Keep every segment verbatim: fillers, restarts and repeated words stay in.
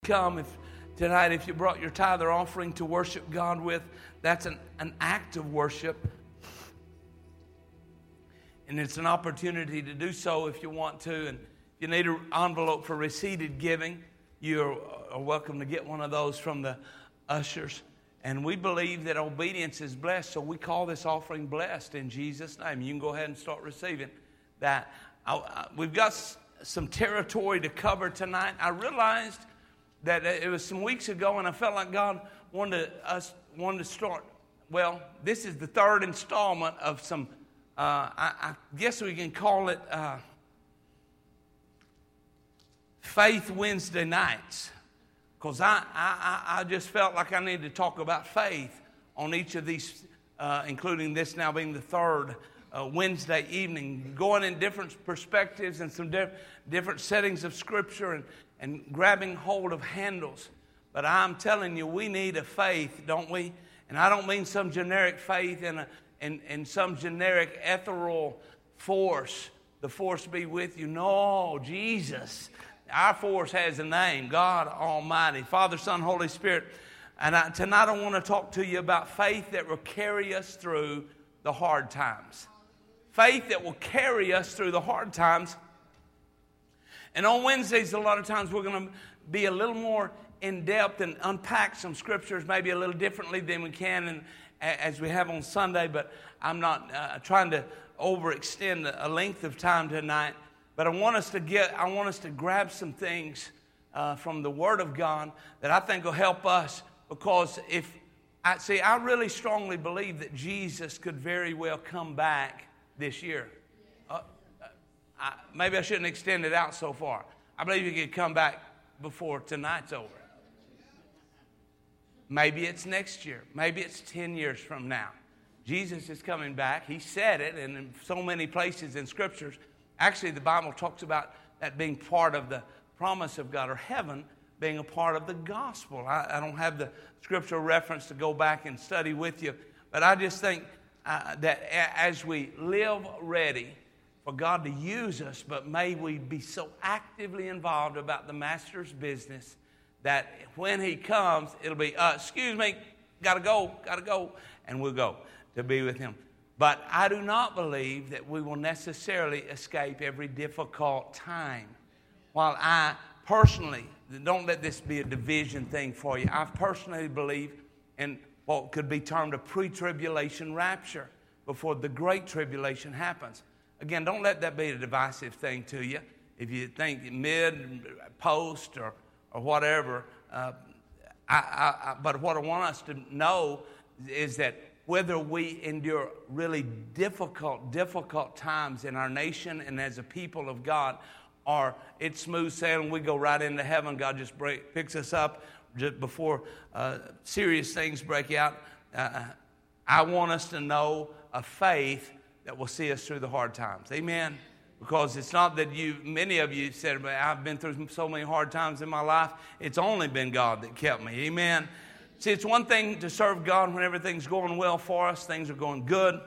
come if tonight if you brought your tithe or offering to worship God with. That's an, an act of worship. And it's an opportunity to do so if you want to. And if you need an envelope for receipted giving, you are welcome to get one of those from the ushers. And we believe that obedience is blessed, so we call this offering blessed in Jesus' name. You can go ahead and start receiving that. I, I, we've got s- some territory to cover tonight. I realized that it was some weeks ago, and I felt like God wanted to, us wanted to start. Well, this is the third installment of some. Uh, I, I guess we can call it uh, Faith Wednesday nights. Because I, I, I just felt like I needed to talk about faith on each of these, uh, including this now being the third uh, Wednesday evening, going in different perspectives and some diff- different settings of Scripture and, and grabbing hold of handles. But I'm telling you, we need a faith, don't we? And I don't mean some generic faith in, a, in, in some generic ethereal force. The force be with you. No, Jesus. Our force has a name, God Almighty, Father, Son, Holy Spirit. And I, tonight I want to talk to you about faith that will carry us through the hard times. Faith that will carry us through the hard times. And on Wednesdays, a lot of times we're going to be a little more in-depth and unpack some scriptures maybe a little differently than we can and, as we have on Sunday. But I'm not uh, trying to overextend a length of time tonight. But I want us to get, I want us to grab some things uh, from the Word of God that I think will help us. Because if, I see, I really strongly believe that Jesus could very well come back this year. Uh, I, maybe I shouldn't extend it out so far. I believe he could come back before tonight's over. Maybe it's next year. Maybe it's ten years from now. Jesus is coming back. He said it, and in so many places in Scriptures. Actually, the Bible talks about that being part of the promise of God, or heaven being a part of the gospel. I, I don't have the scriptural reference to go back and study with you, but I just think uh, that a- as we live ready for God to use us, but may we be so actively involved about the Master's business that when he comes, it'll be, uh, excuse me, gotta go, gotta go, and we'll go to be with him. But I do not believe that we will necessarily escape every difficult time. While I personally, don't let this be a division thing for you, I personally believe in what could be termed a pre-tribulation rapture before the great tribulation happens. Again, don't let that be a divisive thing to you. If you think mid, post, or, or whatever, uh, I, I, I, but what I want us to know is that whether we endure really difficult, difficult times in our nation and as a people of God, or it's smooth sailing, we go right into heaven, God just break, picks us up just before uh, serious things break out. Uh, I want us to know a faith that will see us through the hard times. Amen? Because it's not that you, many of you said, I've been through so many hard times in my life. It's only been God that kept me. Amen? See, it's one thing to serve God when everything's going well for us, things are going good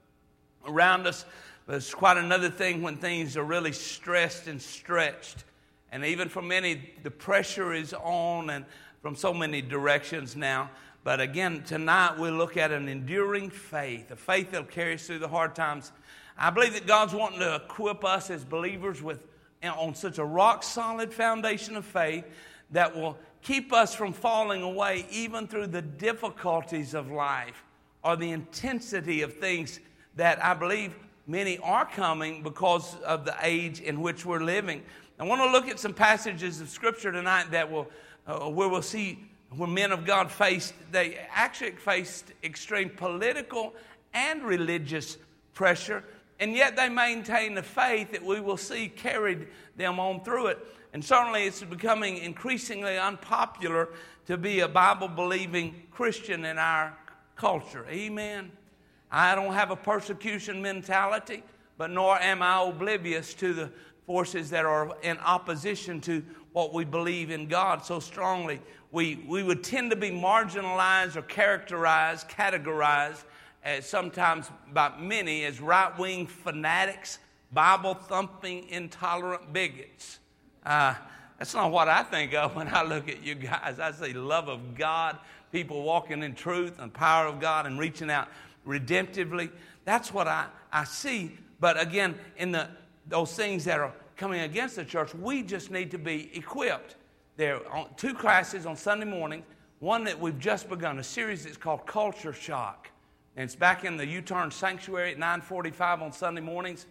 around us, but it's quite another thing when things are really stressed and stretched. And even for many, the pressure is on and from so many directions now. But again, tonight we look at an enduring faith, a faith that will carry us through the hard times. I believe that God's wanting to equip us as believers with on such a rock-solid foundation of faith that will keep us from falling away even through the difficulties of life or the intensity of things that I believe many are coming because of the age in which we're living. I want to look at some passages of Scripture tonight that will, uh, where we'll see where men of God faced, they actually faced extreme political and religious pressure, and yet they maintained the faith that we will see carried them on through it. And certainly it's becoming increasingly unpopular to be a Bible-believing Christian in our culture. Amen. I don't have a persecution mentality, but nor am I oblivious to the forces that are in opposition to what we believe in God so strongly. We, we would tend to be marginalized or characterized, categorized, as sometimes by many as right-wing fanatics, Bible-thumping, intolerant bigots. Uh, That's not what I think of when I look at you guys. I see love of God, people walking in truth and power of God and reaching out redemptively. That's what I, I see. But again, in the those things that are coming against the church, we just need to be equipped. There are two classes on Sunday morning. One that we've just begun, a series that's called Culture Shock. And it's back in the U-Turn Sanctuary at nine forty-five on Sunday mornings.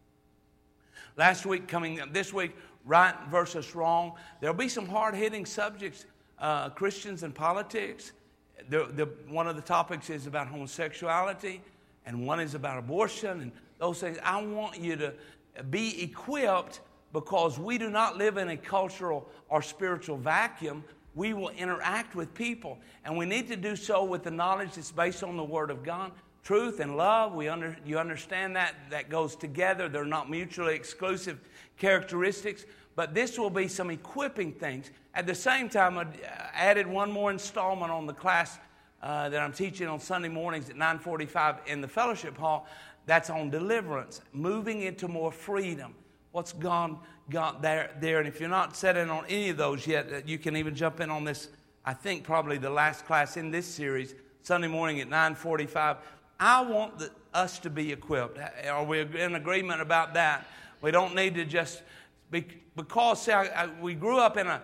Last week, coming this week, right versus wrong. There'll be some hard-hitting subjects, uh, Christians and politics. The, the, one of the topics is about homosexuality, and one is about abortion, and those things. I want you to be equipped because we do not live in a cultural or spiritual vacuum. We will interact with people, and we need to do so with the knowledge that's based on the Word of God. Truth and love, we under, you understand that, that goes together. They're not mutually exclusive characteristics, but this will be some equipping things. At the same time, I added one more installment on the class uh, that I'm teaching on Sunday mornings at nine forty-five in the fellowship hall. That's on deliverance, moving into more freedom. What's gone, gone there, there? And if you're not set in on any of those yet, you can even jump in on this, I think probably the last class in this series, Sunday morning at nine forty-five. I want the, us to be equipped. Are we in agreement about that? We don't need to just, be, because see, I, I, we grew up in a,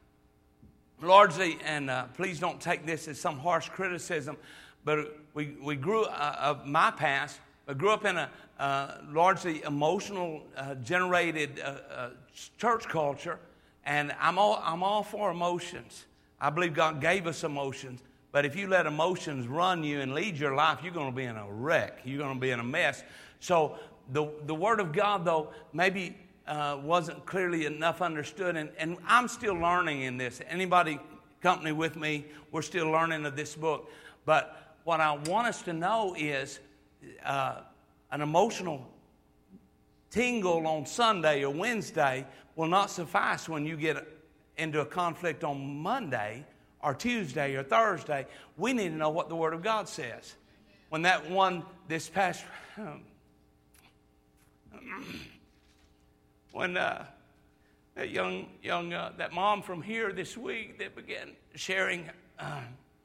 largely, and uh, please don't take this as some harsh criticism, but we, we grew, uh, of my past, I grew up in a uh, largely emotional uh, generated uh, uh, church culture, and I'm all, I'm all for emotions. I believe God gave us emotions, but if you let emotions run you and lead your life, you're going to be in a wreck. You're going to be in a mess. So the, the Word of God, though, maybe uh, wasn't clearly enough understood, and, and I'm still learning in this. Anybody company with me, we're still learning of this book. But what I want us to know is Uh, an emotional tingle on Sunday or Wednesday will not suffice when you get into a conflict on Monday or Tuesday or Thursday. We need to know what the Word of God says. When that one this past, um, when uh, that young young uh, that mom from here this week that began sharing uh,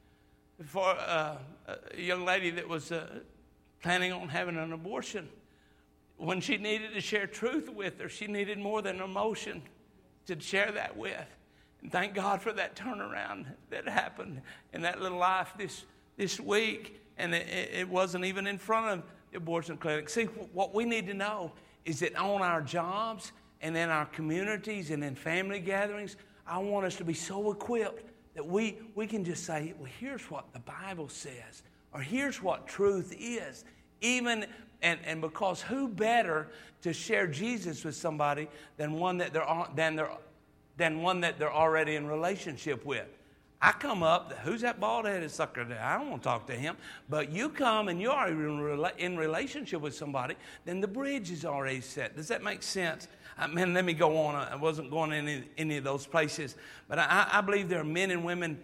for uh, a young lady that was. Uh, planning on having an abortion. When she needed to share truth with her, she needed more than emotion to share that with. And thank God for that turnaround that happened in that little life this, this week. And it, it wasn't even in front of the abortion clinic. See, what we need to know is that on our jobs and in our communities and in family gatherings, I want us to be so equipped that we, we can just say, well, here's what the Bible says. Or here's what truth is. Even, and, and because who better to share Jesus with somebody than one that they're, than they're, than one that they're already in relationship with. I come up, who's that bald-headed sucker there? I don't want to talk to him. But you come and you're in, in relationship with somebody, then the bridge is already set. Does that make sense? I mean, let me go on. I wasn't going to any, any of those places. But I, I believe there are men and women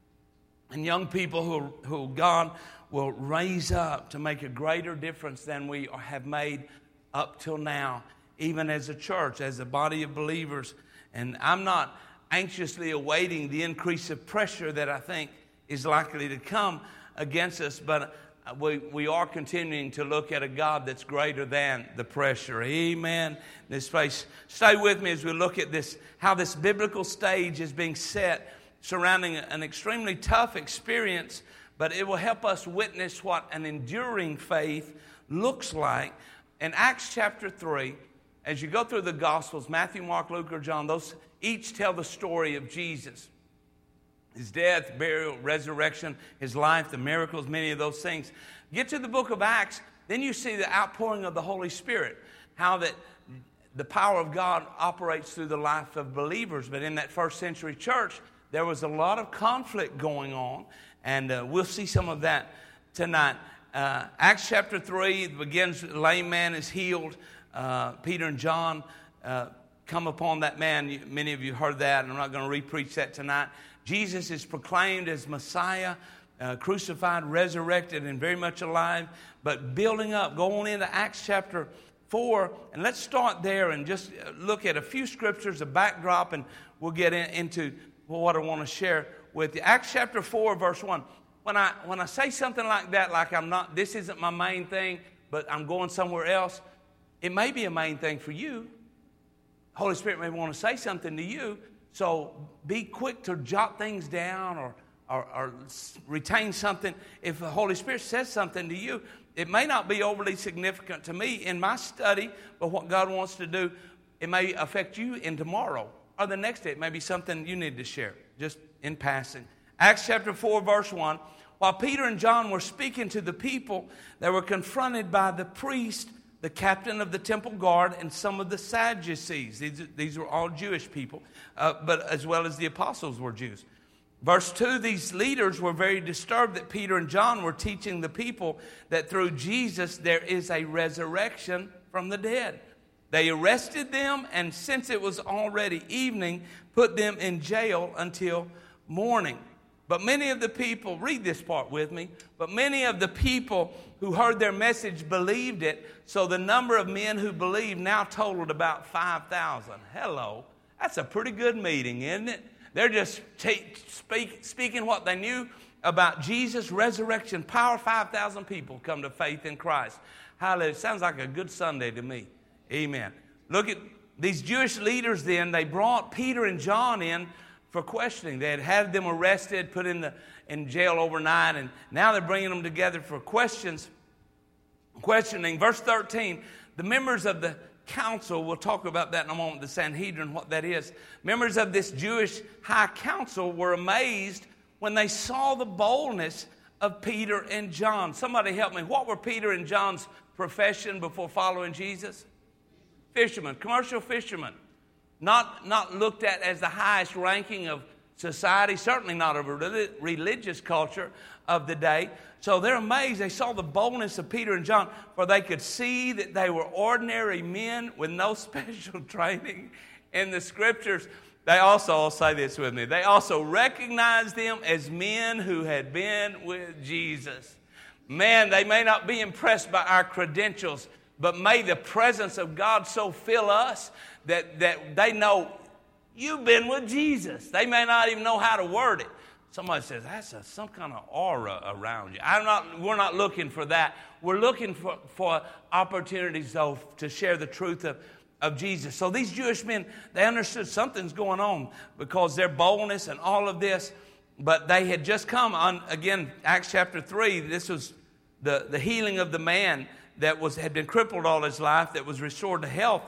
and young people who, who God will raise up to make a greater difference than we have made up till now, even as a church, as a body of believers. And I'm not anxiously awaiting the increase of pressure that I think is likely to come against us, but we, we are continuing to look at a God that's greater than the pressure. Amen. This place, stay with me as we look at this, how this biblical stage is being set surrounding an extremely tough experience, but it will help us witness what an enduring faith looks like. In Acts chapter three, as you go through the Gospels, Matthew, Mark, Luke, or John, those each tell the story of Jesus. His death, burial, resurrection, his life, the miracles, many of those things. Get to the book of Acts, then you see the outpouring of the Holy Spirit, how that the power of God operates through the life of believers. But in that first century church, there was a lot of conflict going on, and uh, we'll see some of that tonight. Uh, Acts chapter three begins, the lame man is healed. Uh, Peter and John uh, come upon that man. You, many of you heard that, and I'm not going to re-preach that tonight. Jesus is proclaimed as Messiah, uh, crucified, resurrected, and very much alive. But building up, go on into Acts chapter four, and let's start there and just look at a few scriptures, a backdrop, and we'll get in, into what I want to share with you. Acts chapter four, verse one. When I when I say something like that, like I'm not, this isn't my main thing, but I'm going somewhere else, it may be a main thing for you. Holy Spirit may want to say something to you, so be quick to jot things down or, or, or retain something. If the Holy Spirit says something to you, it may not be overly significant to me in my study, but what God wants to do, it may affect you in tomorrow or the next day. It may be something you need to share, just in passing. Acts chapter four, verse one. While Peter and John were speaking to the people, they were confronted by the priest, the captain of the temple guard, and some of the Sadducees. These, these were all Jewish people, uh, but as well as the apostles were Jews. Verse two, these leaders were very disturbed that Peter and John were teaching the people that through Jesus there is a resurrection from the dead. They arrested them, and since it was already evening, put them in jail until morning. But many of the people, read this part with me, but many of the people who heard their message believed it, so the number of men who believed now totaled about five thousand. Hello, that's a pretty good meeting, isn't it? They're just t- speak, speaking what they knew about Jesus' resurrection power. five thousand people come to faith in Christ. Hallelujah. Sounds like a good Sunday to me. Amen. Look at these Jewish leaders then. They brought Peter and John in for questioning. They had had them arrested, put in the in jail overnight, and now they're bringing them together for questions, questioning. Verse thirteen, the members of the council, we'll talk about that in a moment, the Sanhedrin, what that is. Members of this Jewish high council were amazed when they saw the boldness of Peter and John. Somebody help me. What were Peter and John's profession before following Jesus? Fishermen, commercial fishermen. Not, not looked at as the highest ranking of society, certainly not of a religious culture of the day. So they're amazed. They saw the boldness of Peter and John, for they could see that they were ordinary men with no special training in the scriptures. They also, I'll say this with me, they also recognized them as men who had been with Jesus. Man, they may not be impressed by our credentials, but may the presence of God so fill us that, that they know you've been with Jesus. They may not even know how to word it. Somebody says, that's a, some kind of aura around you. I'm not, we're not looking for that. We're looking for, for opportunities, though, to share the truth of, of Jesus. So these Jewish men, they understood something's going on because their boldness and all of this, but they had just come on, again, Acts chapter three, this was the, the healing of the man that was had been crippled all his life, that was restored to health.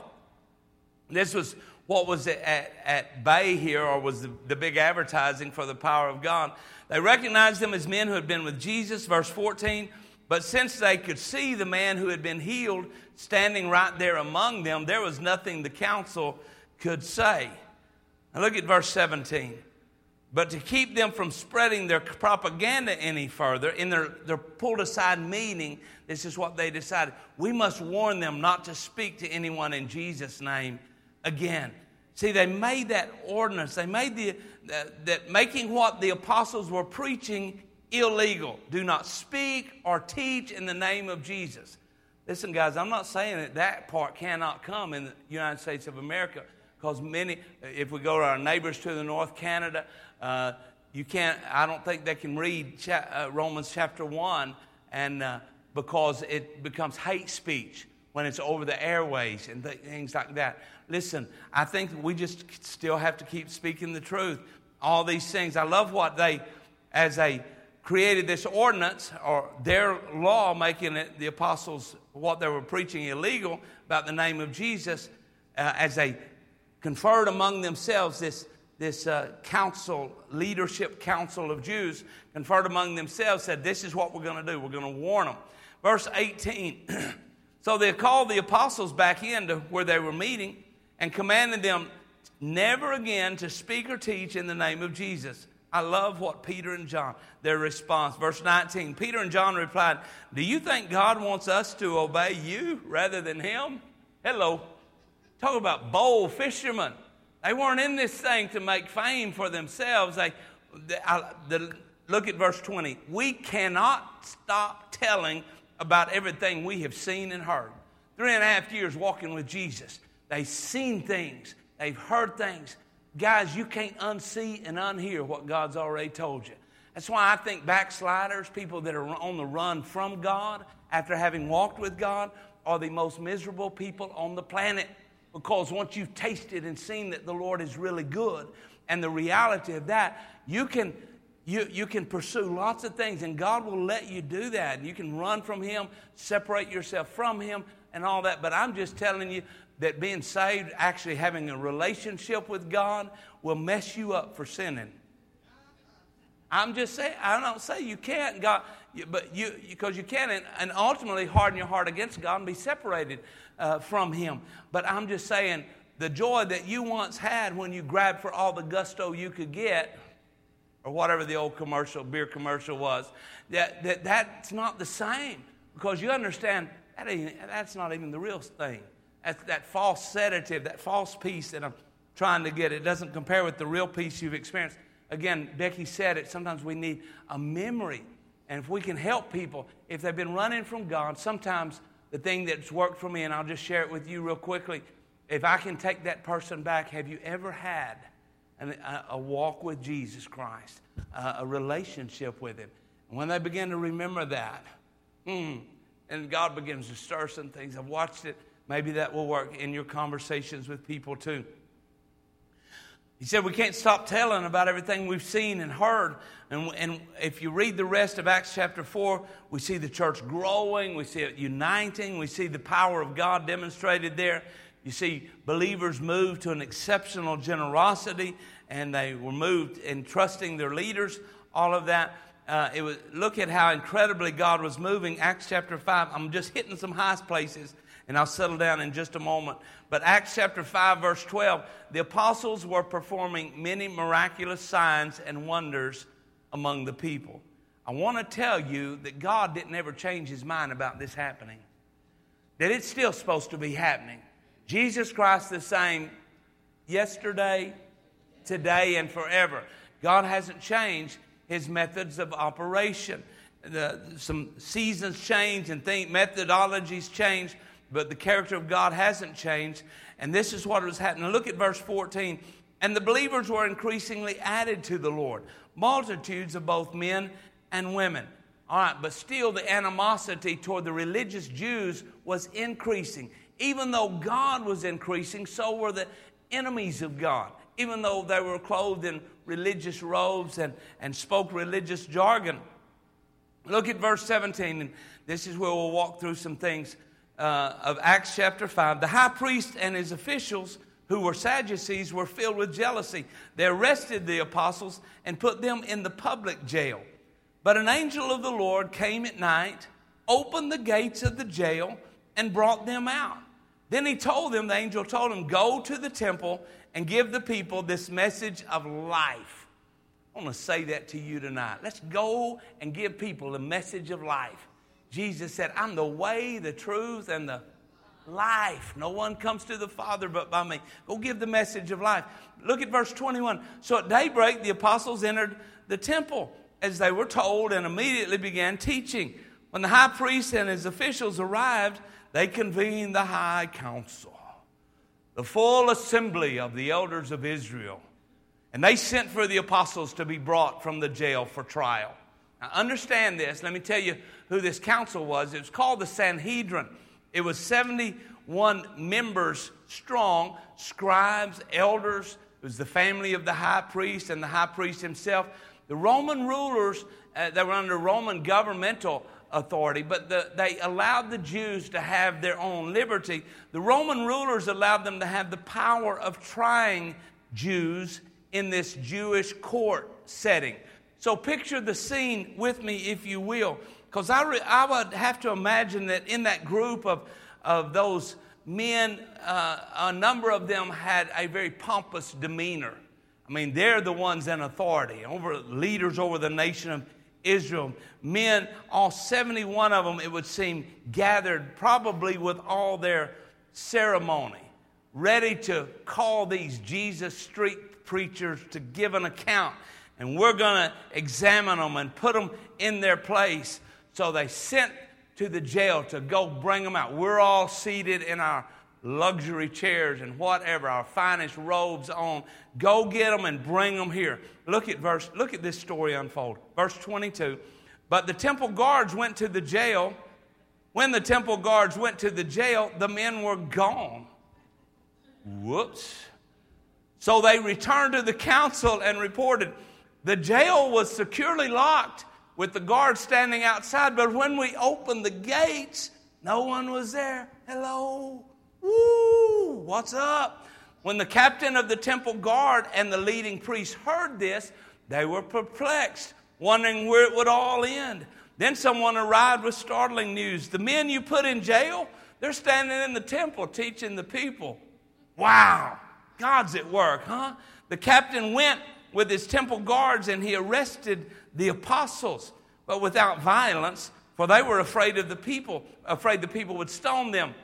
This was what was at, at bay here, or was the, the big advertising for the power of God. They recognized them as men who had been with Jesus, verse fourteen. But since they could see the man who had been healed standing right there among them, there was nothing the council could say. Now look at verse seventeen. But to keep them from spreading their propaganda any further, in their, their pulled aside meeting, this is what they decided. We must warn them not to speak to anyone in Jesus' name again. See, they made that ordinance. They made the uh, that making what the apostles were preaching illegal. Do not speak or teach in the name of Jesus. Listen, guys, I'm not saying that that part cannot come in the United States of America, because many, if we go to our neighbors to the north, Canada, uh, you can't. I don't think they can read cha- uh, Romans chapter one, and uh, because it becomes hate speech when it's over the airways and th- things like that. Listen, I think we just still have to keep speaking the truth. All these things. I love what they, as they created this ordinance, or their law, making it the apostles, what they were preaching illegal about the name of Jesus, uh, as they conferred among themselves, this, this uh, council, leadership council of Jews, conferred among themselves, said, this is what we're going to do. We're going to warn them. Verse eighteen, so they called the apostles back into where they were meeting and commanded them never again to speak or teach in the name of Jesus. I love what Peter and John, their response. Verse nineteen, Peter and John replied, do you think God wants us to obey you rather than him? Hello. Talk about bold fishermen. They weren't in this thing to make fame for themselves. They, the, I, the, look at verse twenty. We cannot stop telling about everything we have seen and heard. Three and a half years walking with Jesus. They've seen things. They've heard things. Guys, you can't unsee and unhear what God's already told you. That's why I think backsliders, people that are on the run from God after having walked with God, are the most miserable people on the planet. Because once you've tasted and seen that the Lord is really good, and the reality of that, you can you, you can pursue lots of things, and God will let you do that. And you can run from Him, separate yourself from Him, and all that. But I'm just telling you that being saved, actually having a relationship with God, will mess you up for sinning. I'm just saying, I don't say you can't, God, but you, because you can, and, and ultimately harden your heart against God and be separated uh, from Him. But I'm just saying, the joy that you once had when you grabbed for all the gusto you could get, or whatever the old commercial, beer commercial was, that, that that's not the same. Because you understand, that ain't, that's not even the real thing. That's that false sedative, that false peace that I'm trying to get. It doesn't compare with the real peace you've experienced. Again, Becky said it, sometimes we need a memory. And if we can help people, if they've been running from God, sometimes the thing that's worked for me, and I'll just share it with you real quickly, if I can take that person back, have you ever had an, a, a walk with Jesus Christ, uh, a relationship with Him? And when they begin to remember that, mm, and God begins to stir some things, I've watched it, maybe that will work in your conversations with people too. He said we can't stop telling about everything we've seen and heard. And, and if you read the rest of Acts chapter four, we see the church growing. We see it uniting. We see the power of God demonstrated there. You see believers moved to an exceptional generosity, and they were moved in trusting their leaders, all of that. Uh, it was, look at how incredibly God was moving. Acts chapter five, I'm just hitting some high places, and I'll settle down in just a moment. But Acts chapter five, verse twelve, the apostles were performing many miraculous signs and wonders among the people. I want to tell you that God didn't ever change His mind about this happening. That it's still supposed to be happening. Jesus Christ the same yesterday, today, and forever. God hasn't changed His methods of operation. The, some seasons change and think methodologies change, but the character of God hasn't changed. And this is what was happening. Look at verse fourteen. And the believers were increasingly added to the Lord, multitudes of both men and women. All right, but still the animosity toward the religious Jews was increasing. Even though God was increasing, so were the enemies of God. Even though they were clothed in religious robes and, and spoke religious jargon. Look at verse seventeen, and this is where we'll walk through some things uh, of Acts chapter five. The high priest and his officials, who were Sadducees, were filled with jealousy. They arrested the apostles and put them in the public jail. But an angel of the Lord came at night, opened the gates of the jail, and brought them out. Then he told them, the angel told them, go to the temple and give the people this message of life. I want to say that to you tonight. Let's go and give people the message of life. Jesus said, I'm the way, the truth, and the life. No one comes to the Father but by me. Go give the message of life. Look at verse twenty-one. So at daybreak, the apostles entered the temple as they were told and immediately began teaching. When the high priest and his officials arrived, they convened the high council, the full assembly of the elders of Israel. And they sent for the apostles to be brought from the jail for trial. Now understand this. Let me tell you who this council was. It was called the Sanhedrin. It was seventy-one members strong, scribes, elders. It was the family of the high priest and the high priest himself. The Roman rulers, uh, they were under Roman governmental authority, but the, they allowed the Jews to have their own liberty. The Roman rulers allowed them to have the power of trying Jews in this Jewish court setting. So picture the scene with me, if you will, because I, re- I would have to imagine that in that group of, of those men, uh, a number of them had a very pompous demeanor. I mean, they're the ones in authority, over leaders over the nation of Israel. Men, all seventy-one of them, it would seem, gathered probably with all their ceremony, ready to call these Jesus street preachers to give an account. And we're going to examine them and put them in their place. So they sent to the jail to go bring them out. We're all seated in our luxury chairs and whatever, our finest robes on. Go get them and bring them here. Look at verse. Look at this story unfold. Verse twenty-two. But the temple guards went to the jail. When the temple guards went to the jail, the men were gone. Whoops. So they returned to the council and reported, the jail was securely locked with the guards standing outside, but when we opened the gates, no one was there. Hello. Woo. What's up? When the captain of the temple guard and the leading priests heard this, they were perplexed, wondering where it would all end. Then someone arrived with startling news. The men you put in jail, they're standing in the temple teaching the people. Wow, God's at work, huh? The captain went with his temple guards and he arrested the apostles, but without violence, for they were afraid of the people, afraid the people would stone them.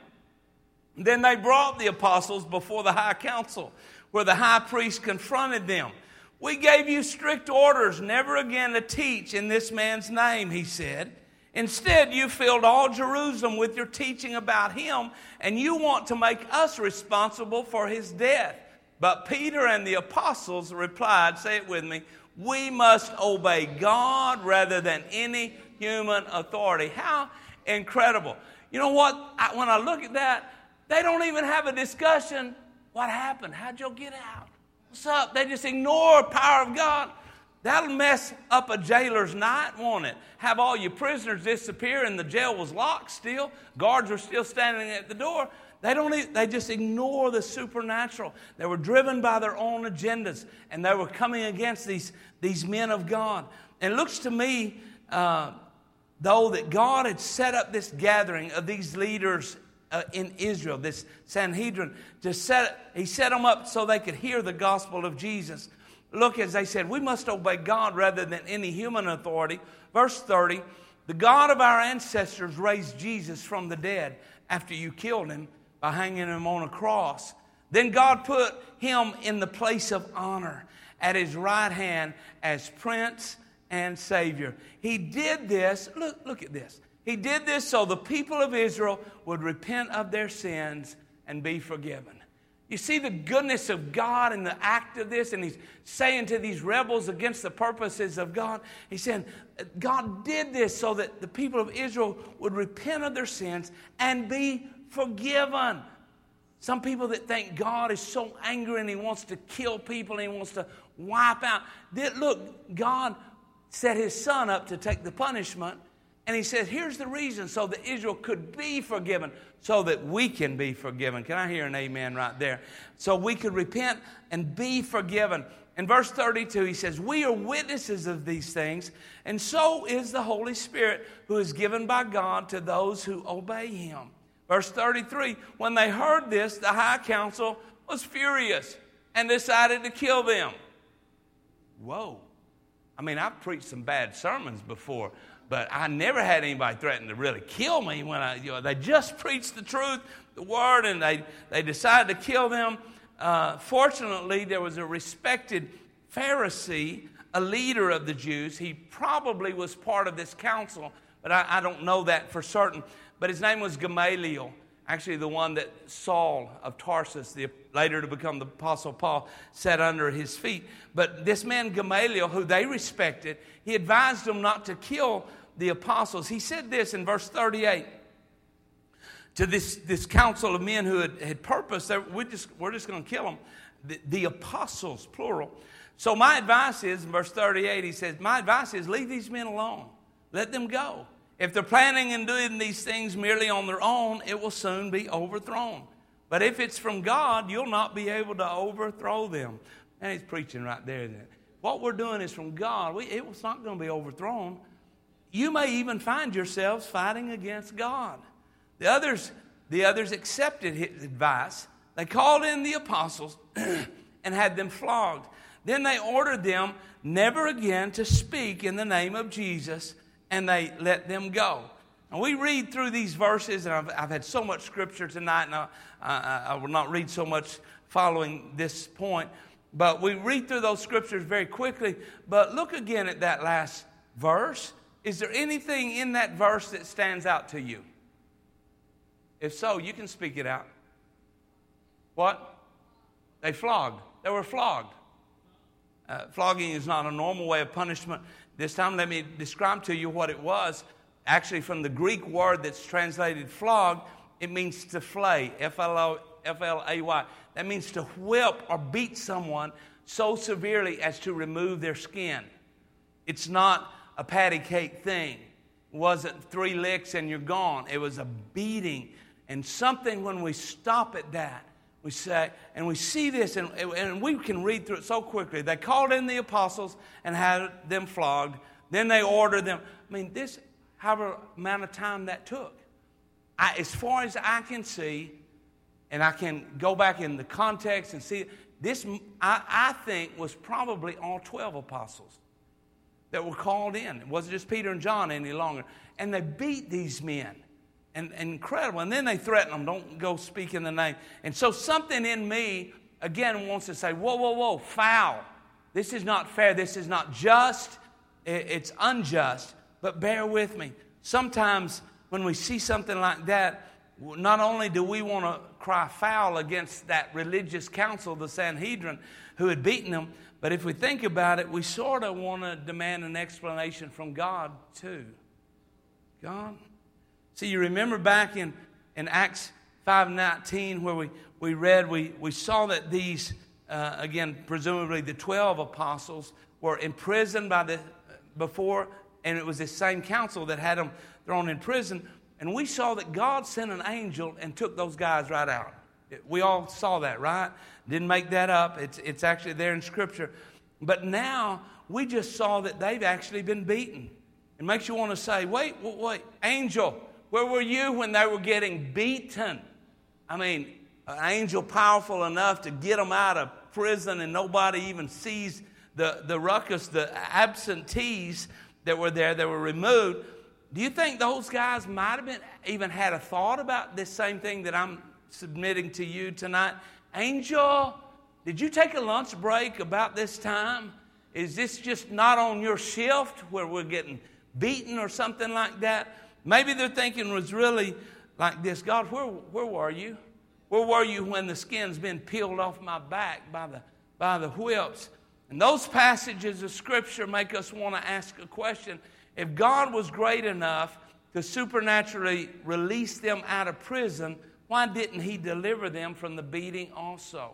Then they brought the apostles before the high council, where the high priest confronted them. We gave you strict orders never again to teach in this man's name, he said. Instead, you filled all Jerusalem with your teaching about him, and you want to make us responsible for his death. But Peter and the apostles replied, say it with me, we must obey God rather than any human authority. How incredible. You know what? I, when I look at that, they don't even have a discussion. What happened? How'd y'all get out? What's up? They just ignore the power of God. That'll mess up a jailer's night, won't it? Have all your prisoners disappear and the jail was locked still. Guards were still standing at the door. They don't. Even, they just ignore the supernatural. They were driven by their own agendas, and they were coming against these, these men of God. And it looks to me, uh, though, that God had set up this gathering of these leaders uh, in Israel, this Sanhedrin, to set. He set them up so they could hear the gospel of Jesus. Look, as they said, we must obey God rather than any human authority. Verse thirty, the God of our ancestors raised Jesus from the dead after you killed him by hanging him on a cross. Then God put him in the place of honor at his right hand as Prince and Savior. He did this, look, look at this. He did this so the people of Israel would repent of their sins and be forgiven. You see the goodness of God in the act of this, and he's saying to these rebels against the purposes of God, he's saying, God did this so that the people of Israel would repent of their sins and be forgiven. Some people that think God is so angry and he wants to kill people and he wants to wipe out. Look, God set his son up to take the punishment, and he says, here's the reason, so that Israel could be forgiven, so that we can be forgiven. Can I hear an amen right there? So we could repent and be forgiven. In verse thirty-two, he says, we are witnesses of these things, and so is the Holy Spirit, who is given by God to those who obey him. Verse thirty-three, when they heard this, the high council was furious and decided to kill them. Whoa. I mean, I've preached some bad sermons before, but I never had anybody threaten to really kill me when I, you know, they just preached the truth, the word, and they, they decided to kill them. Uh, fortunately, there was a respected Pharisee, a leader of the Jews. He probably was part of this council, but I, I don't know that for certain. But his name was Gamaliel, actually the one that Saul of Tarsus, the, later to become the Apostle Paul, sat under his feet. But this man Gamaliel, who they respected, he advised them not to kill the apostles. He said this in verse thirty-eight to this, this council of men who had, had purposed that we're just, we're just going to kill them. The, the apostles, plural. So my advice is, in verse thirty-eight, he says, my advice is leave these men alone. Let them go. If they're planning and doing these things merely on their own, it will soon be overthrown. But if it's from God, you'll not be able to overthrow them. And he's preaching right there, isn't it? What we're doing is from God. We, it's not going to be overthrown. You may even find yourselves fighting against God. The others, the others accepted his advice. They called in the apostles and had them flogged. Then they ordered them never again to speak in the name of Jesus, and they let them go. And we read through these verses, and I've, I've had so much scripture tonight, and I, I, I will not read so much following this point. But we read through those scriptures very quickly. But look again at that last verse. Is there anything in that verse that stands out to you? If so, you can speak it out. What? They flogged. They were flogged. Uh, flogging is not a normal way of punishment. This time, let me describe to you what it was. Actually, from the Greek word that's translated flog, it means to flay, F L A Y. That means to whip or beat someone so severely as to remove their skin. It's not a patty cake thing. It wasn't three licks and you're gone. It was a beating. And something when we stop at that, we say, and we see this, and, and we can read through it so quickly. They called in the apostles and had them flogged. Then they ordered them. I mean, this, however amount of time that took. I, as far as I can see, and I can go back in the context and see, this, I, I think, was probably all twelve apostles that were called in. It wasn't just Peter and John any longer. And they beat these men. And, and incredible. And then they threaten them, don't go speak in the name. And so something in me, again, wants to say, whoa, whoa, whoa, foul. This is not fair. This is not just. It's unjust. But bear with me. Sometimes when we see something like that, not only do we want to cry foul against that religious council, the Sanhedrin, who had beaten them, but if we think about it, we sort of want to demand an explanation from God too. God? See, you remember back in, in Acts five nineteen where we, we read, we, we saw that these, uh, again, presumably the twelve apostles were imprisoned by the before, and it was this same council that had them thrown in prison. And we saw that God sent an angel and took those guys right out. We all saw that, right? Didn't make that up. It's, it's actually there in Scripture. But now we just saw that they've actually been beaten. It makes you want to say, wait, wait, wait, angel, where were you when they were getting beaten? I mean, an angel powerful enough to get them out of prison and nobody even sees the, the ruckus, the absentees that were there that were removed. Do you think those guys might have been even had a thought about this same thing that I'm submitting to you tonight? Angel, did you take a lunch break about this time? Is this just not on your shift where we're getting beaten or something like that? Maybe their thinking was really like this. God, where, where were you? Where were you when the skin's been peeled off my back by the, by the whips? And those passages of Scripture make us want to ask a question. If God was great enough to supernaturally release them out of prison, why didn't He deliver them from the beating also?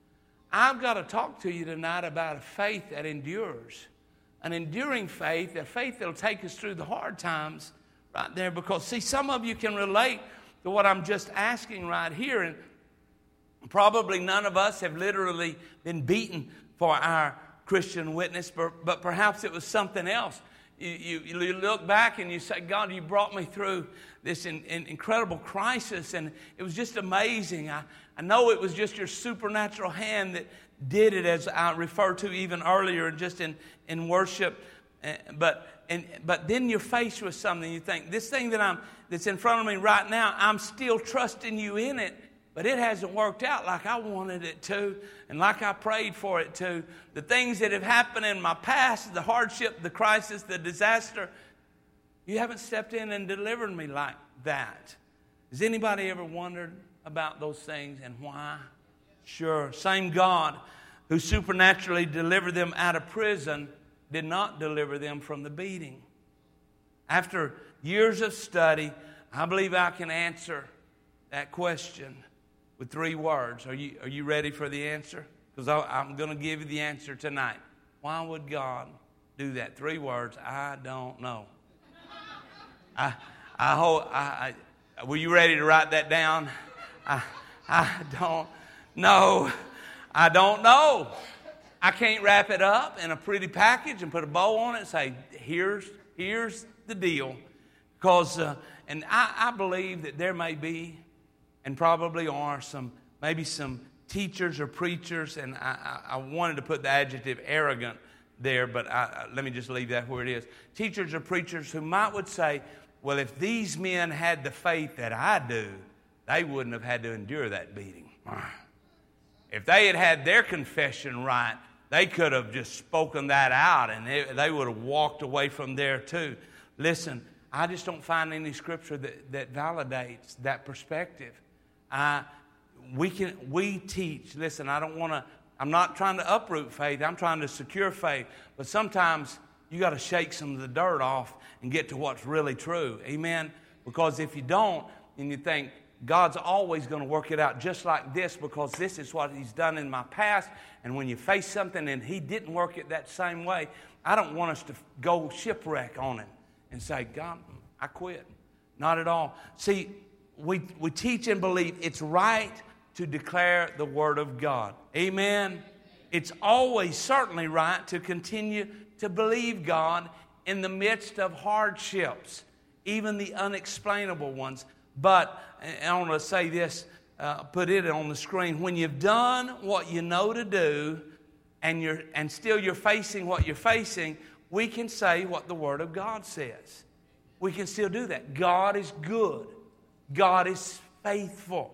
I've got to talk to you tonight about a faith that endures. An enduring faith, a faith that will take us through the hard times right there. Because, see, some of you can relate to what I'm just asking right here. And probably none of us have literally been beaten for our Christian witness, but, but perhaps it was something else. You, you, you look back and you say, God, you brought me through this in, in incredible crisis, and it was just amazing. I, I know it was just your supernatural hand that did it, as I referred to even earlier, just in, in worship. Uh, but and but then you're faced with something. You think, this thing that I'm that's in front of me right now, I'm still trusting you in it, but it hasn't worked out like I wanted it to and like I prayed for it to. The things that have happened in my past, the hardship, the crisis, the disaster, you haven't stepped in and delivered me like that. Has anybody ever wondered about those things and why? Sure. Same God who supernaturally delivered them out of prison did not deliver them from the beating. After years of study, I believe I can answer that question with three words. Are you, are you ready for the answer? Because I'm going to give you the answer tonight. Why would God do that? Three words. I don't know. I, I hope. I, I, were you ready to write that down? I, I don't know. I don't know. I can't wrap it up in a pretty package and put a bow on it and say, here's, here's the deal. Because, uh, and I, I believe that there may be, and probably are, some maybe some teachers or preachers, and I, I, I wanted to put the adjective arrogant there, but I, let me just leave that where it is. Teachers or preachers who might would say, well, if these men had the faith that I do, they wouldn't have had to endure that beating. If they had had their confession right, they could have just spoken that out, and they, they would have walked away from there too. Listen, I just don't find any scripture that, that validates that perspective. I, we can we teach. Listen, I don't want to. I'm not trying to uproot faith. I'm trying to secure faith. But sometimes you got to shake some of the dirt off and get to what's really true. Amen? Because if you don't, and you think, God's always going to work it out just like this because this is what He's done in my past. And when you face something and He didn't work it that same way, I don't want us to go shipwreck on it and say, God, I quit. Not at all. See, we, we teach and believe it's right to declare the Word of God. Amen? It's always certainly right to continue to believe God in the midst of hardships, even the unexplainable ones. But I want to say this, uh, put it on the screen. When you've done what you know to do and you're and still you're facing what you're facing, we can say what the Word of God says. We can still do that. God is good. God is faithful.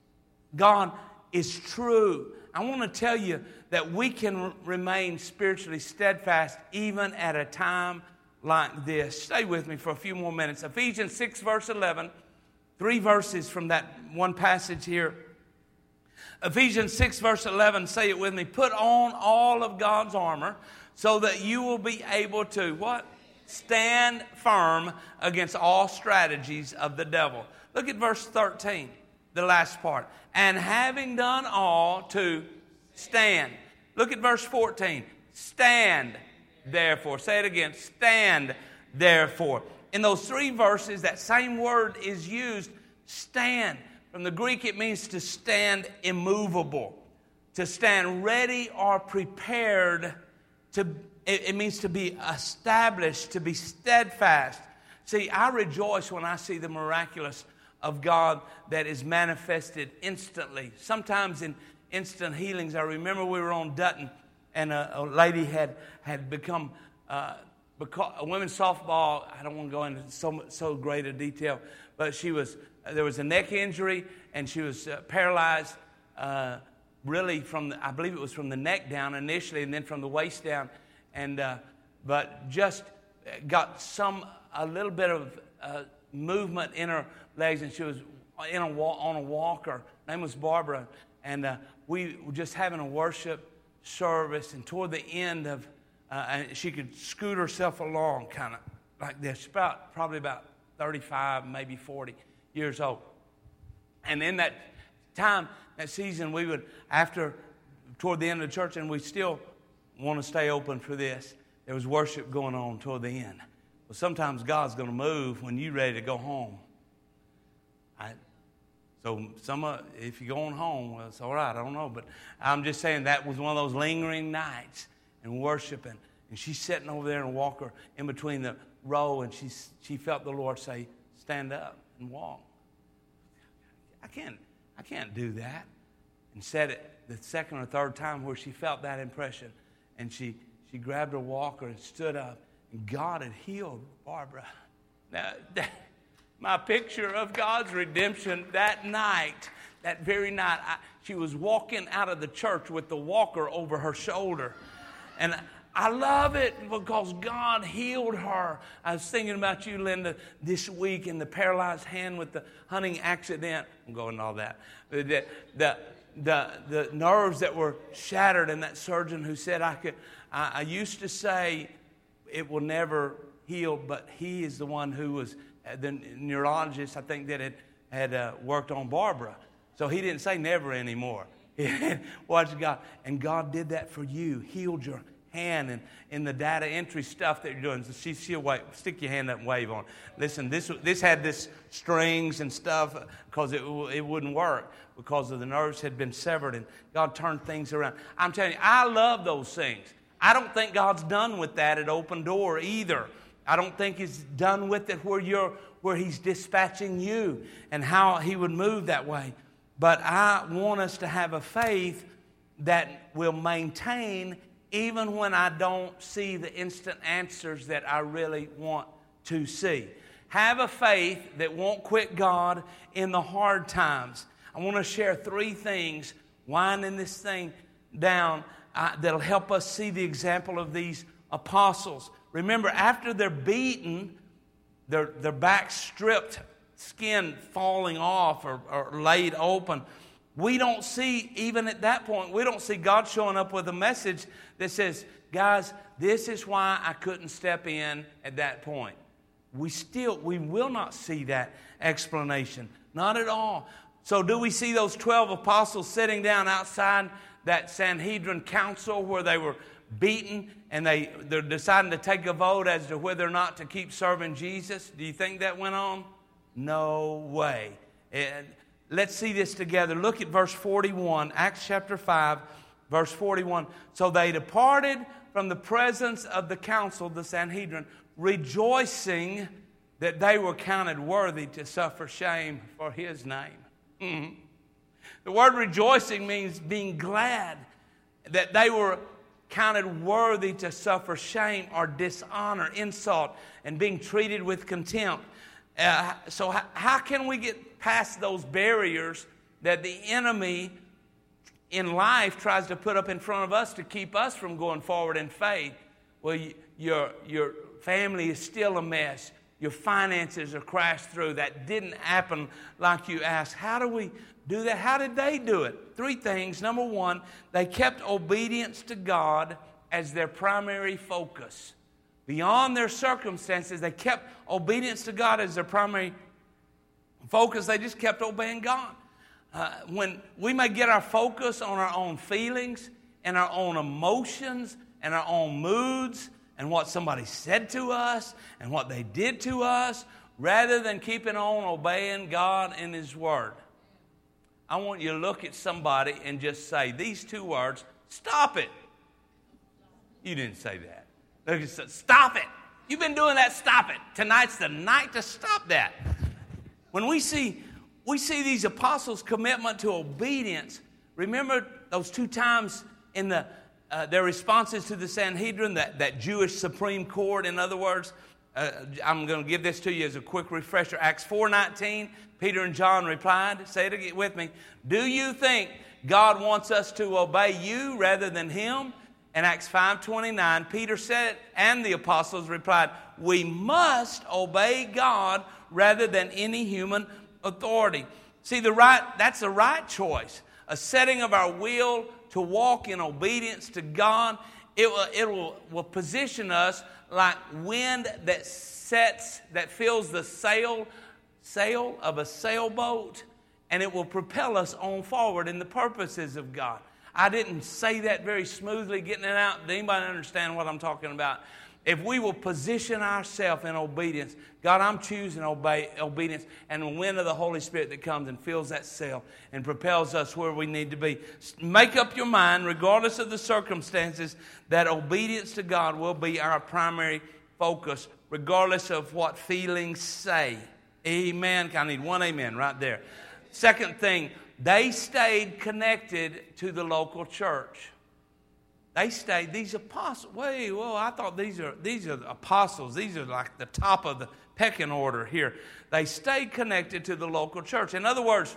God is true. I want to tell you that we can r- remain spiritually steadfast even at a time like this. Stay with me for a few more minutes. Ephesians six, verse eleven. Three verses from that one passage here. Ephesians six, verse eleven. Say it with me. Put on all of God's armor so that you will be able to, what? Stand firm against all strategies of the devil. Look at verse thirteen, the last part. And having done all, to stand. Look at verse fourteen. Stand, therefore. Say it again. Stand, therefore. In those three verses, that same word is used, stand. From the Greek, it means to stand immovable, to stand ready or prepared. To it, it means to be established, to be steadfast. See, I rejoice when I see the miraculous of God that is manifested instantly. Sometimes in instant healings, I remember we were on Dutton, and a, a lady had had become. Uh, Because a women's softball, I don't want to go into so so great a detail, but she was there was a neck injury and she was uh, paralyzed, uh, really from the, I believe it was from the neck down initially, and then from the waist down, and uh, but just got some a little bit of uh, movement in her legs, and she was in a on a walker. Her name was Barbara, and uh, we were just having a worship service, and toward the end of Uh, and she could scoot herself along kind of like this, about probably about thirty-five, maybe forty years old. And in that time, that season, we would, after, toward the end of the church, and we still want to stay open for this, there was worship going on toward the end. Well, sometimes God's going to move when you're ready to go home. I, so some of, if you're going home, well, it's all right, I don't know. But I'm just saying that was one of those lingering nights. And worshiping, and she's sitting over there in a walker in between the row, and she she felt the Lord say, "Stand up and walk." I can't I can't do that. And said it the second or third time where she felt that impression, and she she grabbed her walker and stood up, and God had healed Barbara. Now, that, my picture of God's redemption that night, that very night, I, she was walking out of the church with the walker over her shoulder. And I love it because God healed her. I was thinking about you, Linda, this week in the paralyzed hand with the hunting accident. I'm going into all that. The, the, the, the nerves that were shattered, and that surgeon who said I could. I, I used to say it will never heal, but he is the one who was the neurologist, I think, that had, had uh, worked on Barbara. So he didn't say never anymore. Watch God. And God did that for you. Healed your hand and in the data entry stuff that you're doing. So she, she'll wave, stick your hand up and wave on. Listen, this this had this strings and stuff because it, it wouldn't work because of the nerves had been severed, and God turned things around. I'm telling you, I love those things. I don't think God's done with that at Open Door either. I don't think He's done with it where you're where He's dispatching you and how He would move that way. But I want us to have a faith that will maintain even when I don't see the instant answers that I really want to see. Have a faith that won't quit God in the hard times. I want to share three things, winding this thing down, uh, that'll help us see the example of these apostles. Remember, after they're beaten, their, their back stripped, skin falling off or, or laid open. We don't see, even at that point, we don't see God showing up with a message that says, guys, this is why I couldn't step in at that point. We still, we will not see that explanation. Not at all. So do we see those twelve apostles sitting down outside that Sanhedrin council where they were beaten and they, they're deciding to take a vote as to whether or not to keep serving Jesus? Do you think that went on? No way. And let's see this together. Look at verse forty-one, Acts chapter five, verse forty-one. So they departed from the presence of the council, the Sanhedrin, rejoicing that they were counted worthy to suffer shame for his name. Mm-hmm. The word rejoicing means being glad that they were counted worthy to suffer shame or dishonor, insult, and being treated with contempt. Uh, so how, how can we get past those barriers that the enemy in life tries to put up in front of us to keep us from going forward in faith? Well, you, your, your family is still a mess. Your finances are crashed through. That didn't happen like you asked. How do we do that? How did they do it? Three things. Number one, they kept obedience to God as their primary focus. Beyond their circumstances, they kept obedience to God as their primary focus. They just kept obeying God. Uh, when we may get our focus on our own feelings and our own emotions and our own moods and what somebody said to us and what they did to us, rather than keeping on obeying God and His Word. I want you to look at somebody and just say these two words, stop it. You didn't say that. They just said, stop it. You've been doing that, stop it. Tonight's the night to stop that. When we see, we see these apostles' commitment to obedience, remember those two times in the uh, their responses to the Sanhedrin, that, that Jewish Supreme Court, in other words, uh, I'm going to give this to you as a quick refresher. Acts four nineteen, Peter and John replied, say it again with me, do you think God wants us to obey you rather than Him? In Acts five twenty-nine, Peter said, and the apostles replied, we must obey God rather than any human authority. See, the right, that's the right choice. A setting of our will to walk in obedience to God. It will, it will, will position us like wind that sets, that fills the sail, sail of a sailboat, and it will propel us on forward in the purposes of God. I didn't say that very smoothly, getting it out. Does anybody understand what I'm talking about? If we will position ourselves in obedience, God, I'm choosing obey, obedience, and the wind of the Holy Spirit that comes and fills that sail and propels us where we need to be. Make up your mind, regardless of the circumstances, that obedience to God will be our primary focus, regardless of what feelings say. Amen. I need one amen right there. Second thing, they stayed connected to the local church. They stayed, these apostles, wait, whoa, I thought these are these are the apostles. These are like the top of the pecking order here. They stayed connected to the local church. In other words,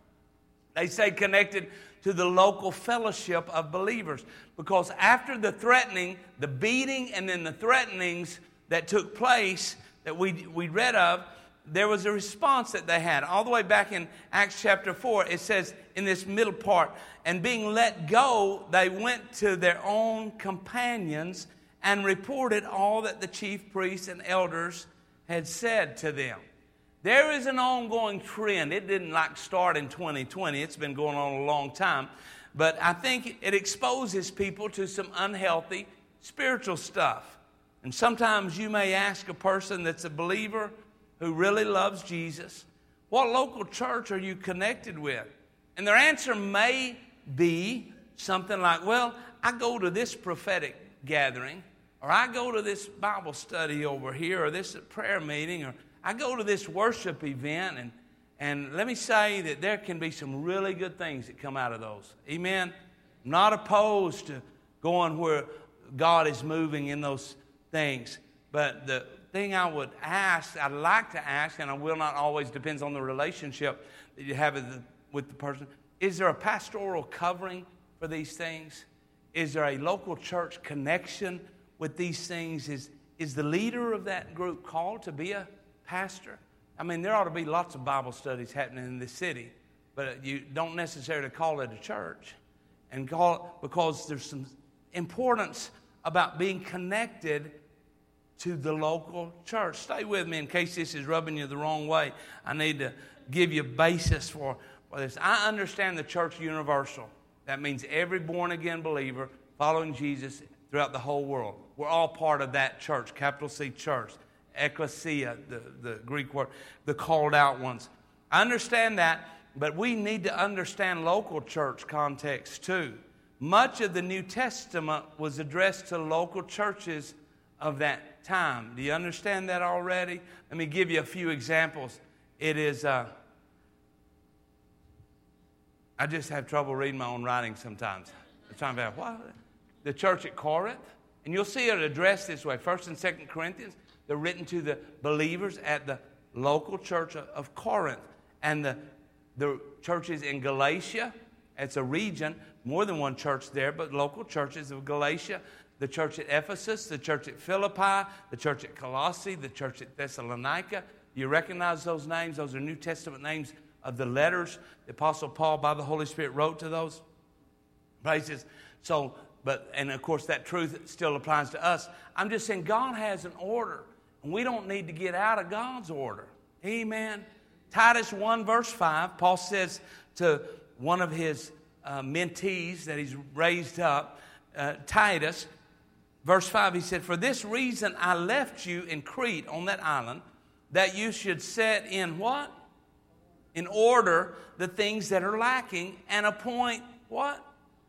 they stayed connected to the local fellowship of believers. Because after the threatening, the beating and then the threatenings that took place that we, we read of, there was a response that they had. All the way back in Acts chapter four, it says in this middle part, and being let go, they went to their own companions and reported all that the chief priests and elders had said to them. There is an ongoing trend. It didn't like start in twenty twenty. It's been going on a long time. But I think it exposes people to some unhealthy spiritual stuff. And sometimes you may ask a person that's a believer who really loves Jesus, what local church are you connected with? And their answer may be something like, well, I go to this prophetic gathering, or I go to this Bible study over here, or this prayer meeting, or I go to this worship event, and, and let me say that there can be some really good things that come out of those. Amen? I'm not opposed to going where God is moving in those things, but the thing I would ask, I'd like to ask, and I will not always, depends on the relationship that you have with the, with the person. Is there a pastoral covering for these things? Is there a local church connection with these things? Is, is the leader of that group called to be a pastor. I mean, there ought to be lots of Bible studies happening in this city, but you don't necessarily call it a church. And call because there's some importance about being connected to the local church. Stay with me in case this is rubbing you the wrong way. I need to give you a basis for, for this. I understand the church universal. That means every born-again believer following Jesus throughout the whole world. We're all part of that church, capital C church. Ecclesia, the, the Greek word, the called out ones. I understand that, but we need to understand local church context too. Much of the New Testament was addressed to local churches of that time. Do you understand that already? Let me give you a few examples. It is, uh, I just have trouble reading my own writing sometimes. I'm trying to figure out what? The church at Corinth. And you'll see it addressed this way. First and Second Corinthians, they're written to the believers at the local church of Corinth. And the, the churches in Galatia, it's a region, more than one church there, but local churches of Galatia, the church at Ephesus, the church at Philippi, the church at Colossae, the church at Thessalonica. You recognize those names? Those are New Testament names of the letters the Apostle Paul, by the Holy Spirit, wrote to those places. So, but, and of course, that truth still applies to us. I'm just saying God has an order, and we don't need to get out of God's order. Amen. Titus one, verse five, Paul says to one of his uh, mentees that he's raised up, uh, Titus, verse five, he said, "For this reason I left you in Crete on that island, that you should set in" what? "In order the things that are lacking, and appoint" what?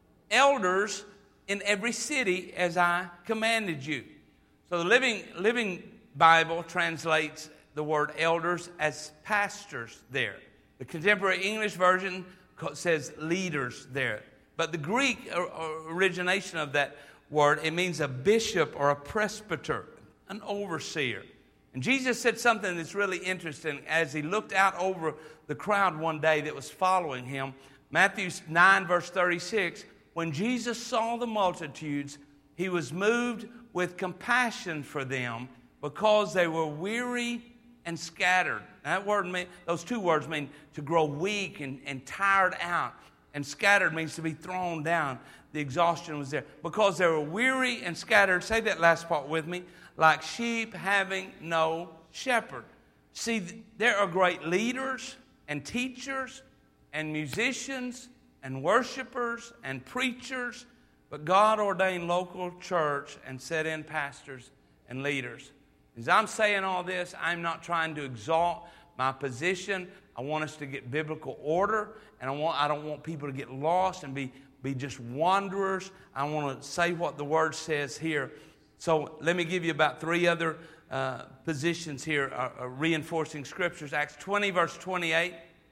"Elders in every city as I commanded you." So the Living, Living Bible translates the word elders as pastors there. The Contemporary English Version says leaders there. But the Greek origination of that word, it means a bishop or a presbyter, an overseer. And Jesus said something that's really interesting as he looked out over the crowd one day that was following him. Matthew nine, verse thirty-six, when Jesus saw the multitudes, he was moved with compassion for them because they were weary and scattered. That word mean, those two words mean to grow weak and, and tired out. And scattered means to be thrown down. The exhaustion was there. Because they were weary and scattered, say that last part with me, like sheep having no shepherd. See, there are great leaders and teachers and musicians and worshipers and preachers, but God ordained local church and set in pastors and leaders. As I'm saying all this, I'm not trying to exalt my position. I want us to get biblical order, and I want I don't want people to get lost and be, be just wanderers. I want to say what the Word says here. So let me give you about three other uh, positions here, uh, uh, reinforcing Scriptures. Acts twenty, verse twenty-eight.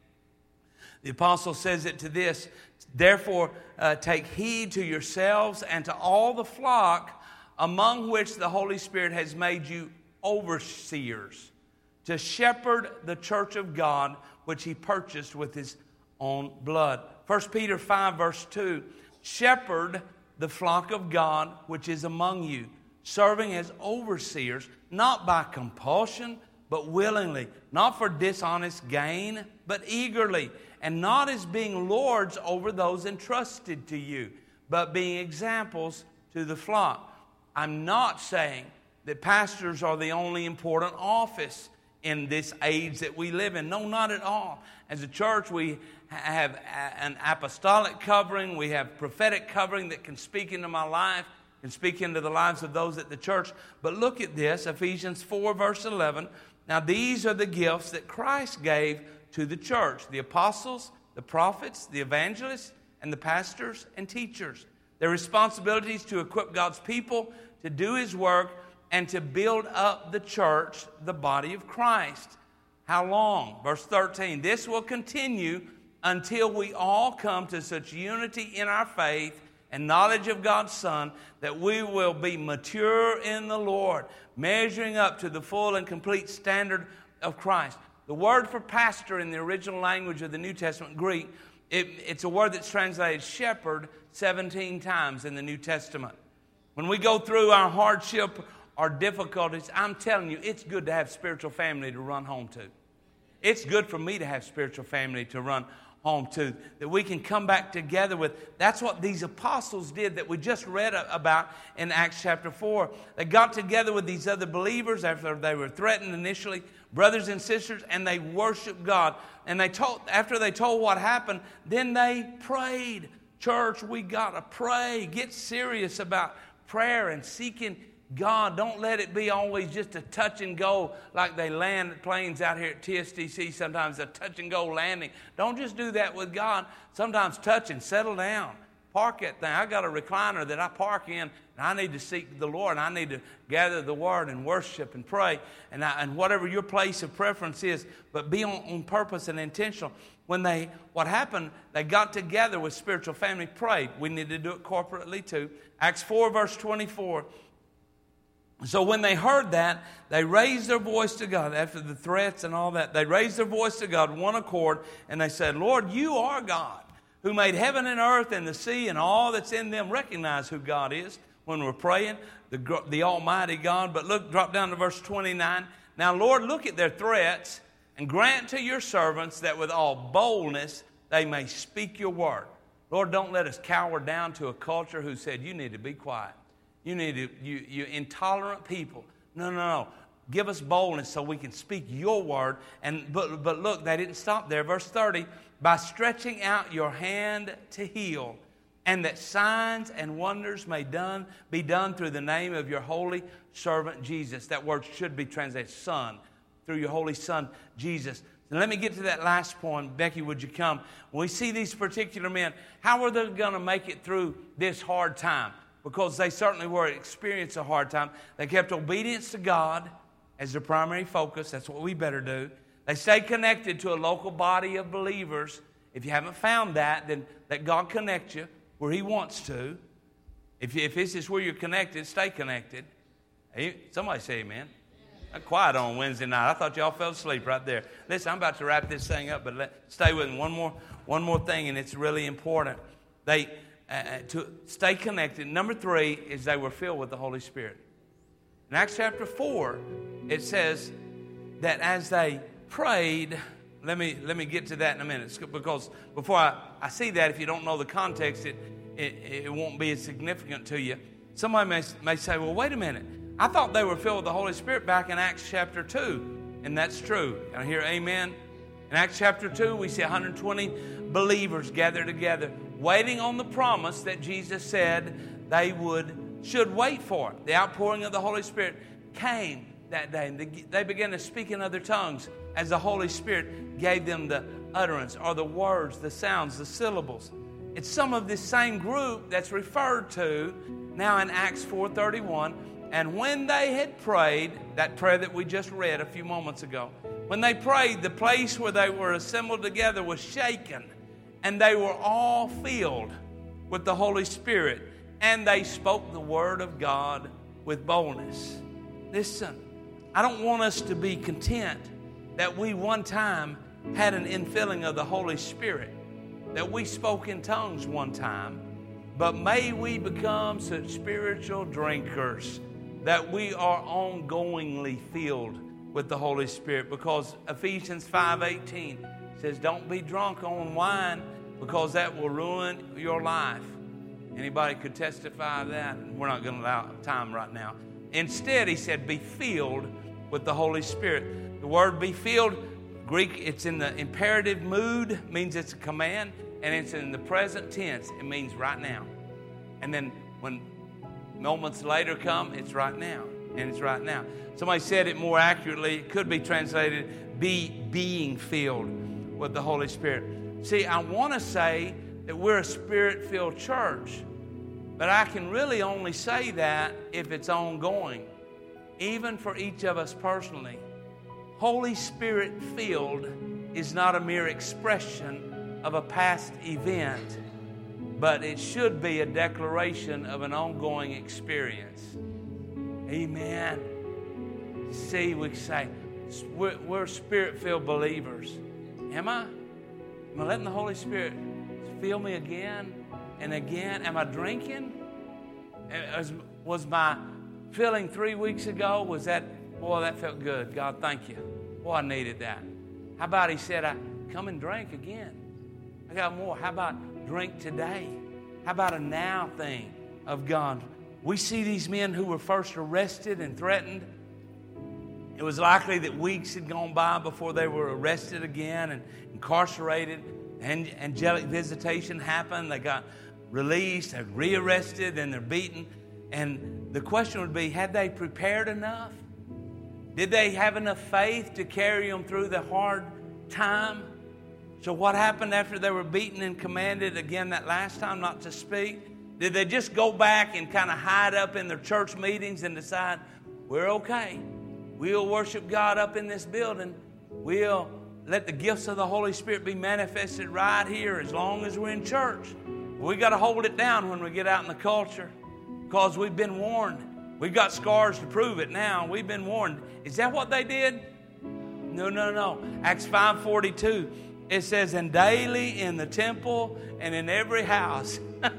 The apostle says it to this, "Therefore uh, take heed to yourselves and to all the flock among which the Holy Spirit has made you overseers, to shepherd the church of God, which he purchased with his own blood." First Peter five, verse two, "Shepherd the flock of God, which is among you, serving as overseers, not by compulsion, but willingly, not for dishonest gain, but eagerly, and not as being lords over those entrusted to you, but being examples to the flock." I'm not saying that pastors are the only important office in this age that we live in. No, not at all. As a church, we have an apostolic covering. We have prophetic covering that can speak into my life, can speak into the lives of those at the church. But look at this, Ephesians four, verse eleven. "Now these are the gifts that Christ gave to the church, the apostles, the prophets, the evangelists, and the pastors and teachers. Their responsibilities to equip God's people to do his work and to build up the church, the body of Christ." How long? Verse thirteen, "This will continue until we all come to such unity in our faith and knowledge of God's Son that we will be mature in the Lord, measuring up to the full and complete standard of Christ." The word for pastor in the original language of the New Testament, Greek, it, it's a word that's translated shepherd seventeen times in the New Testament. When we go through our hardship or difficulties, I'm telling you, it's good to have spiritual family to run home to. It's good for me to have spiritual family to run home to, that we can come back together with. That's what these apostles did that we just read about in Acts chapter four. They got together with these other believers after they were threatened initially, brothers and sisters, and they worshiped God. And they told, after they told what happened, then they prayed. Church, we got to pray. Get serious about prayer and seeking God. Don't let it be always just a touch and go like they land planes out here at T S D C, sometimes a touch and go landing. Don't just do that with God. Sometimes touch and settle down. Park that thing. I got a recliner that I park in, and I need to seek the Lord. I need to gather the Word and worship and pray, and, I, and whatever your place of preference is, but be on, on purpose and intentional. When they, what happened, they got together with spiritual family, prayed. We need to do it corporately too. Acts four, verse twenty-four. So when they heard that, they raised their voice to God. After the threats and all that, they raised their voice to God, one accord, and they said, Lord, you are God, who made heaven and earth and the sea and all that's in them. Recognize who God is when we're praying, the, the Almighty God. But look, drop down to verse twenty-nine. Now, Lord, look at their threats and grant to your servants that with all boldness they may speak your word. Lord, don't let us cower down to a culture who said, you need to be quiet. You need to, you, you intolerant people. No, no, no. Give us boldness so we can speak your word. And but, but look, they didn't stop there. Verse thirty, by stretching out your hand to heal, and that signs and wonders may done be done through the name of your holy servant Jesus. That word should be translated Son, through your holy Son Jesus. And let me get to that last point. Becky, would you come? When we see these particular men, how are they going to make it through this hard time? Because they certainly were experiencing a hard time. They kept obedience to God as their primary focus. That's what we better do. They stayed connected to a local body of believers. If you haven't found that, then let God connect you where He wants to. If, you, if this is where you're connected, stay connected. Hey, somebody say amen. I'm quiet on Wednesday night. I thought y'all fell asleep right there. Listen, I'm about to wrap this thing up, but let, stay with me. One more, one more thing, and it's really important. They... Uh, to stay connected. Number three is they were filled with the Holy Spirit. In Acts chapter four, it says that as they prayed, let me let me get to that in a minute, because before I, I see that, if you don't know the context, it, it, it won't be as significant to you. Somebody may, may say, well, wait a minute. I thought they were filled with the Holy Spirit back in Acts chapter two, and that's true. Can I hear amen? In Acts chapter two, we see one hundred twenty believers gathered together, waiting on the promise that Jesus said they would should wait for. The outpouring of the Holy Spirit came that day, and they began to speak in other tongues as the Holy Spirit gave them the utterance, or the words, the sounds, the syllables. It's some of this same group that's referred to now in Acts four thirty-one. And when they had prayed, that prayer that we just read a few moments ago, when they prayed, the place where they were assembled together was shaken, and they were all filled with the Holy Spirit, and they spoke the word of God with boldness. Listen, I don't want us to be content that we one time had an infilling of the Holy Spirit, that we spoke in tongues one time, but may we become such spiritual drinkers that we are ongoingly filled with the Holy Spirit, because Ephesians five eighteen says, don't be drunk on wine, because that will ruin your life. Anybody could testify to that? We're not going to allow time right now. Instead, he said, be filled with the Holy Spirit. The word be filled, Greek, it's in the imperative mood, means it's a command, and it's in the present tense, it means right now. And then when moments later come, it's right now, and it's right now. Somebody said it more accurately. It could be translated, be being filled with the Holy Spirit. See, I want to say that we're a Spirit-filled church, but I can really only say that if it's ongoing, even for each of us personally. Holy Spirit-filled is not a mere expression of a past event, but it should be a declaration of an ongoing experience. Amen. See, we say, we're, we're Spirit-filled believers. Am I? Am I letting the Holy Spirit fill me again and again? Am I drinking? Was, was my feeling three weeks ago, was that, boy, that felt good. God, thank you. Boy, I needed that. How about he said, I come and drink again. I got more. How about drink today? How about a now thing of God? We see these men who were first arrested and threatened. It was likely that weeks had gone by before they were arrested again and incarcerated. And angelic visitation happened. They got released, they're rearrested, and they're beaten. And the question would be, had they prepared enough? Did they have enough faith to carry them through the hard time? So what happened after they were beaten and commanded again that last time not to speak? Did they just go back and kind of hide up in their church meetings and decide, we're okay. We'll worship God up in this building. We'll let the gifts of the Holy Spirit be manifested right here as long as we're in church. We got to hold it down when we get out in the culture because we've been warned. We've got scars to prove it now. We've been warned. Is that what they did? No, no, no. Acts five forty-two, it says, and daily in the temple and in every house.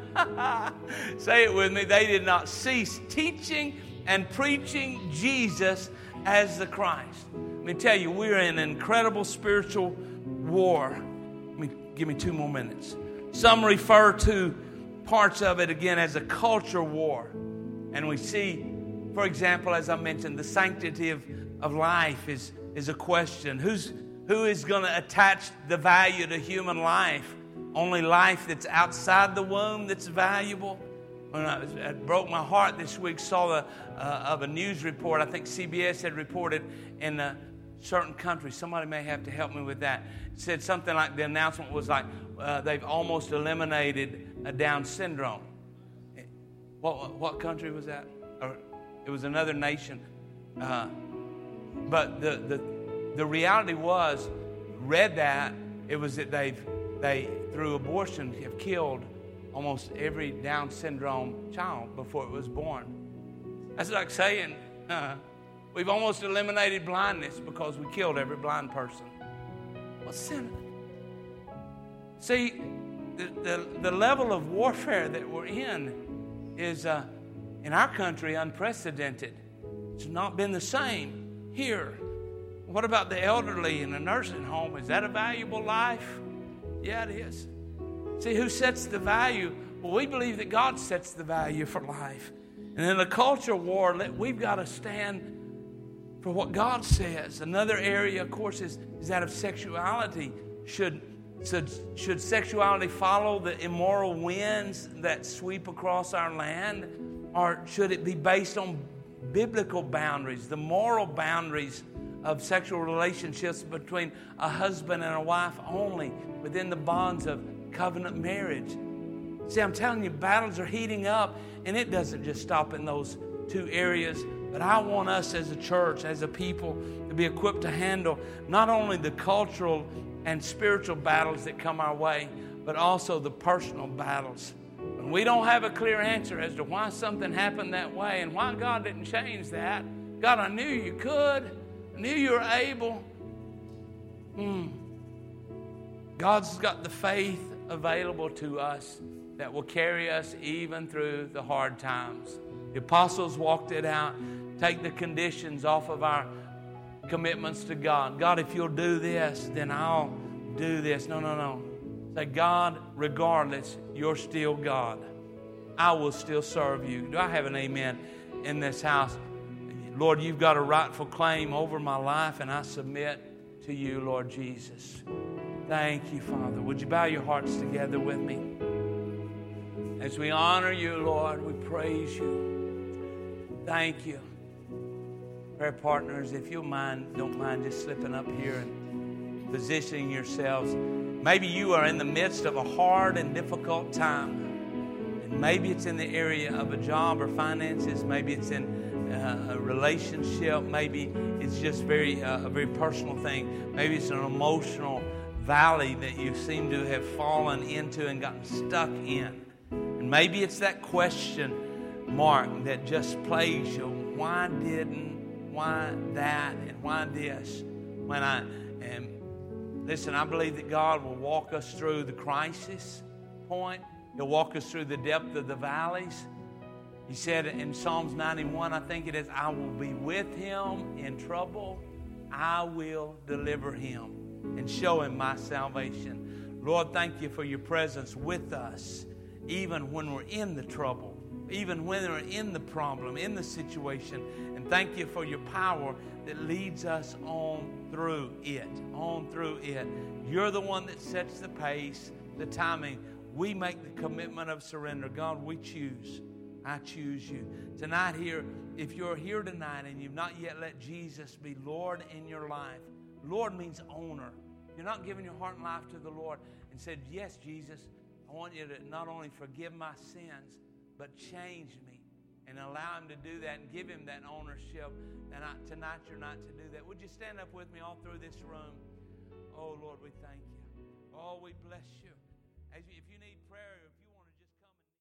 Say it with me. They did not cease teaching and preaching Jesus as the Christ. Let me tell you, we're in an incredible spiritual war. Let me, give me two more minutes. Some refer to parts of it again as a culture war. And we see, for example, as I mentioned, the sanctity of, of life is, is a question. Who's, who is going to attach the value to human life? Only life that's outside the womb that's valuable? When I, it broke my heart this week, saw the, uh, of a news report. I think C B S had reported in a certain country. Somebody may have to help me with that. It said something like the announcement was like uh, they've almost eliminated a Down syndrome. What what country was that? Or it was another nation. Uh, but the the the reality was, read that it was that they've they through abortion have killed almost every Down syndrome child before it was born. That's like saying uh, we've almost eliminated blindness because we killed every blind person. What's sin? See, the, the, the level of warfare that we're in is, uh, in our country, unprecedented. It's not been the same here. What about the elderly in a nursing home? Is that a valuable life? Yeah, it is. See, who sets the value? Well, we believe that God sets the value for life. And in a culture war, we've got to stand for what God says. Another area, of course, is, is that of sexuality. Should, should, should sexuality follow the immoral winds that sweep across our land? Or should it be based on biblical boundaries, the moral boundaries of sexual relationships between a husband and a wife only within the bonds of covenant marriage? See, I'm telling you, battles are heating up, and it doesn't just stop in those two areas. But I want us as a church, as a people, to be equipped to handle not only the cultural and spiritual battles that come our way, but also the personal battles. When we don't have a clear answer as to why something happened that way and why God didn't change that, God, I knew you could. I knew you were able. Hmm. God's got the faith available to us that will carry us even through the hard times. The apostles walked it out. Take the conditions off of our commitments to God. God, if you'll do this, then I'll do this. No, no, no. Say, God, regardless, you're still God. I will still serve you. Do I have an amen in this house? Lord, you've got a rightful claim over my life, and I submit to you, Lord Jesus. Thank you, Father. Would you bow your hearts together with me? As we honor you, Lord, we praise you. Thank you. Prayer partners, if you mind, don't mind just slipping up here and positioning yourselves. Maybe you are in the midst of a hard and difficult time. And maybe it's in the area of a job or finances. Maybe it's in uh, a relationship. Maybe it's just very uh, a very personal thing. Maybe it's an emotional valley that you seem to have fallen into and gotten stuck in. And maybe it's that question mark that just plagues you. Why didn't, why that, and why this? When I am, listen, I believe that God will walk us through the crisis point. He'll walk us through the depth of the valleys. He said in Psalms ninety-one, I think it is, I will be with him in trouble. I will deliver him and show him my salvation. Lord, thank you for your presence with us, even when we're in the trouble, even when we're in the problem, in the situation. And thank you for your power that leads us on through it, on through it. You're the one that sets the pace, the timing. We make the commitment of surrender. God, we choose. I choose you. Tonight here, if you're here tonight and you've not yet let Jesus be Lord in your life, Lord means owner. You're not giving your heart and life to the Lord and said, yes, Jesus, I want you to not only forgive my sins, but change me and allow him to do that and give him that ownership. And I, tonight you're not to do that. Would you stand up with me all through this room? Oh, Lord, we thank you. Oh, we bless you. As you if you need prayer,